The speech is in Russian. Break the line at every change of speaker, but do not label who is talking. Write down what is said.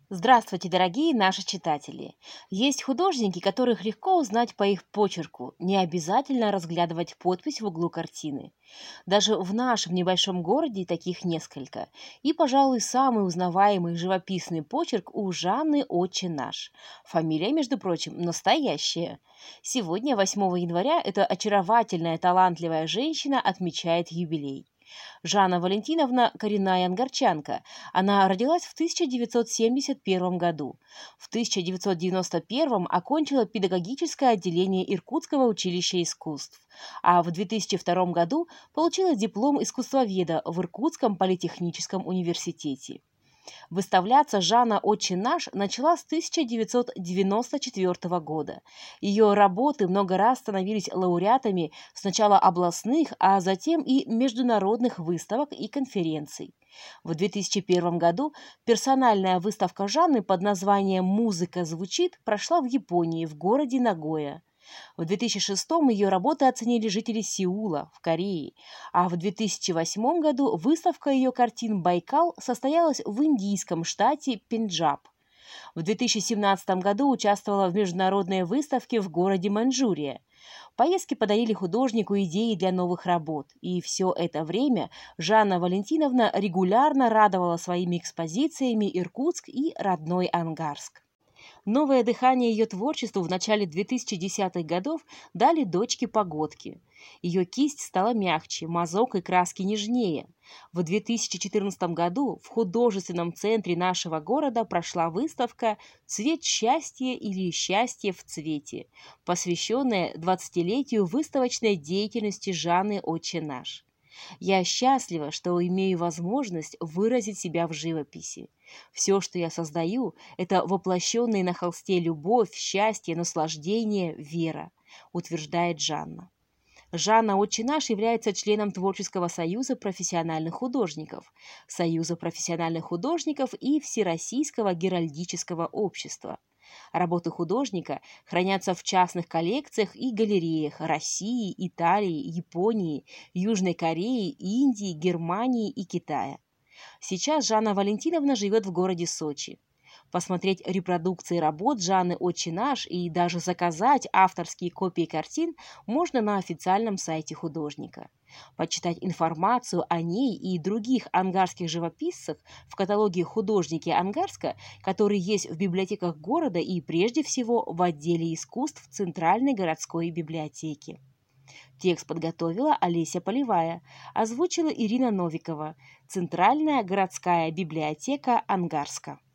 Здравствуйте, дорогие наши читатели! Есть художники, которых легко узнать по их почерку, не обязательно разглядывать подпись в углу картины. Даже в нашем небольшом городе таких несколько. И, пожалуй, самый узнаваемый живописный почерк у Жанны «Отче наш». Фамилия, между прочим, настоящая. Сегодня, 8 января, эта очаровательная, талантливая женщина отмечает юбилей. Жанна Валентиновна– коренная ангарчанка. Она родилась в 1971 году. В 1991 окончила педагогическое отделение Иркутского училища искусств, а в 2002 году получила диплом искусствоведа в Иркутском политехническом университете. Выставляться Жанна «Отче наш» начала с 1994 года. Ее работы много раз становились лауреатами сначала областных, а затем и международных выставок и конференций. В 2001 году персональная выставка Жанны под названием «Музыка звучит» прошла в Японии, в городе Нагоя. В 2006 ее работы оценили жители Сеула в Корее, а в 2008 году выставка ее картин «Байкал» состоялась в индийском штате Пенджаб. В 2017 году участвовала в международной выставке в городе Маньчжурия. Поездки подарили художнику идеи для новых работ, и все это время Жанна Валентиновна регулярно радовала своими экспозициями Иркутск и родной Ангарск. Новое дыхание ее творчеству в начале 2010-х годов дали дочки-погодки. Ее кисть стала мягче, мазок и краски нежнее. В 2014 году в художественном центре нашего города прошла выставка «Цвет счастья» или «Счастье в цвете», посвященная 20-летию выставочной деятельности Жанны «Отче наш». Я счастлива, что имею возможность выразить себя в живописи. Все, что я создаю, это воплощенные на холсте любовь, счастье, наслаждение, вера, утверждает Жанна. Жанна «Отче наш» является членом Творческого союза профессиональных художников, Союза профессиональных художников и Всероссийского геральдического общества. Работы художника хранятся в частных коллекциях и галереях России, Италии, Японии, Южной Кореи, Индии, Германии и Китая. Сейчас Жанна Валентиновна живет в городе Сочи. Посмотреть репродукции работ Жанны «Отче наш» и даже заказать авторские копии картин можно на официальном сайте художника. Почитать информацию о ней и других ангарских живописцах в каталоге «Художники Ангарска», который есть в библиотеках города и прежде всего в отделе искусств Центральной городской библиотеки. Текст подготовила Олеся Полевая, озвучила Ирина Новикова. Центральная городская библиотека Ангарска.